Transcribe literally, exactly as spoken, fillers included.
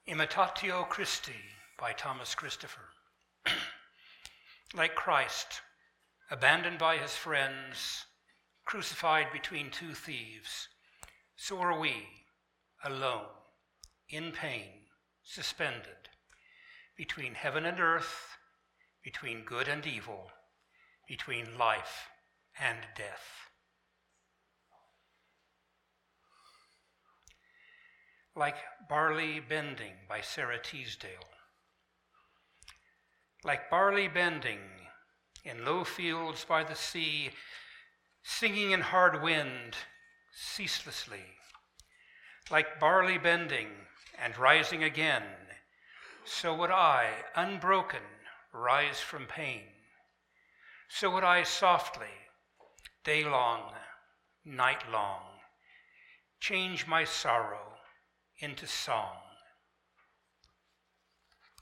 Imitatio Christi by Thomas Christopher. Like Christ, abandoned by his friends, crucified between two thieves, so are we, alone, in pain, suspended, between heaven and earth, between good and evil, between life and death. Like Barley Bending by Sarah Teasdale. Like barley bending in low fields by the sea, singing in hard wind ceaselessly. Like barley bending and rising again, so would I, unbroken, rise from pain. So would I softly, day long, night long, change my sorrow into song.